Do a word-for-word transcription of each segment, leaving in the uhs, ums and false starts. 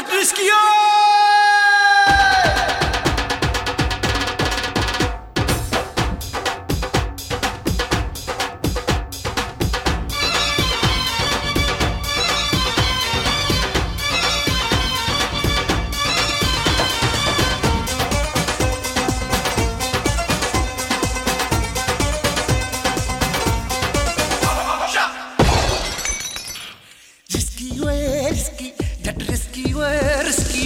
Jatt रिस्कियो risky, get risky, we're risky.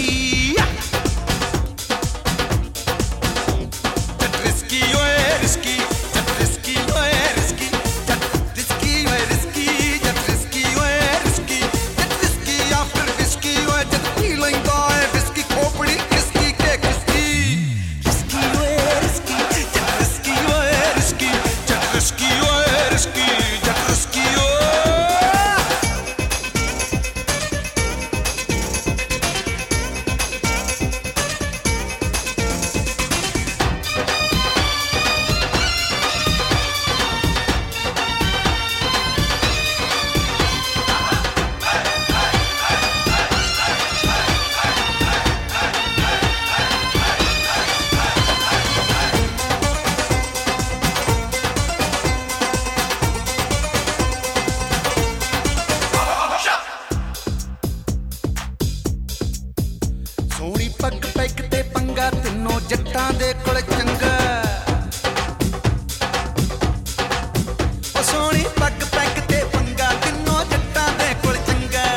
Get risky, we're risky. Get risky, we're risky. Get risky, we're risky. Get risky, we're risky. Get risky after risky, we're just feeling by risky, company, risky, get risky. Risky, we're risky. Get risky, we're risky. Get risky, we're risky. Get risky, we're Soni पग peg ते पंगा तिन्नों जट्टां दे कोल चंगा ओ सोनी पग peg ते पंगा तिन्नों जट्टां दे कोल चंगा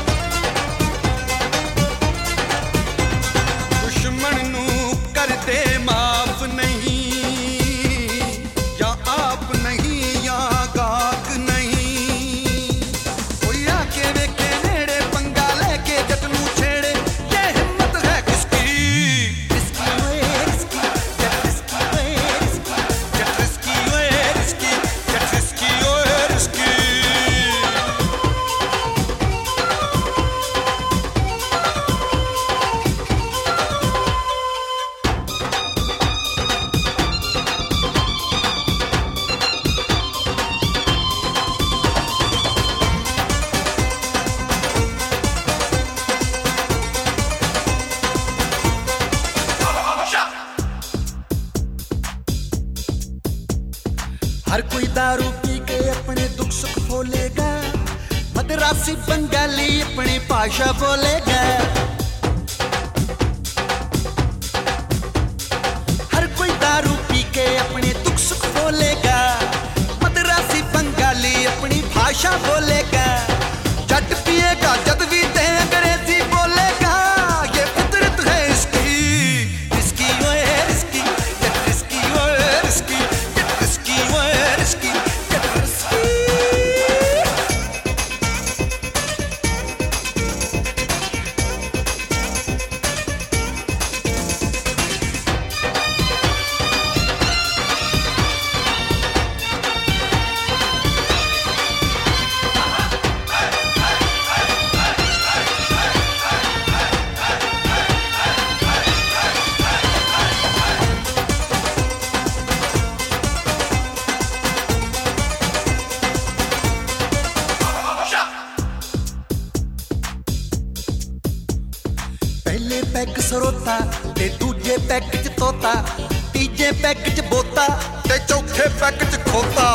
दुश्मन नू करदे माफ नहीं या आप नहीं या गाक नहीं कोई आके वेखे नेड़े पंगा लेके जट नू छेड़े हर कोई दारू पी के अपने दुख सुख बोलेगा मदरासी बंगाली अपनी भाषा बोलेगा हर कोई दारू पी के अपने दुख सुख बोलेगा मदरासी बंगाली अपनी भाषा बोलेगा जट पिएगा जद भी ते अंग्रेजी बोलेगा ये फितरत है इसकी इसकी वो है इसकी जट इसकी वो है इसकी जट इसकी वो है इसकी जट इसकी पहले पैग सरोता ते दूजे पैग च तोता तीजे पैग च बोता ते चौथे पैग च खोता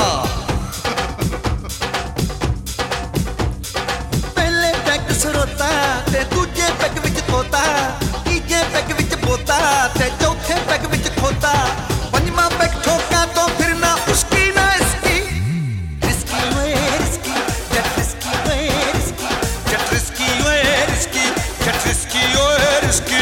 पहले पैग सरोता ते दूजे पैग विच तोता तीजे पैग विच बोता ते चौथे पैग विच खोता पंजवां पैग ठोका तो फिर ना उसकी ना इसकी रिस्की वे रिस्की जट रिस्की वे रिस्की जट रिस्की वे रिस्की जट रिस्की वे रिस्की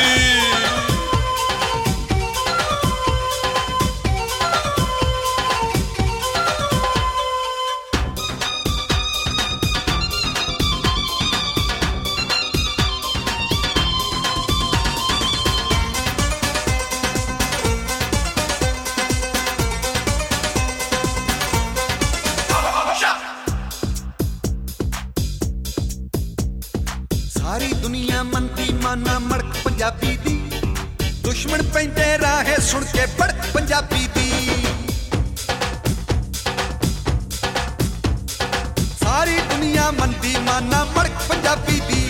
सारी दुनिया मनती माना मड़क पंजाबी दी दुश्मन पैंदे राहे सुन के भड़क पंजाबी दी सारी दुनिया मनती माना मड़क पंजाबी दी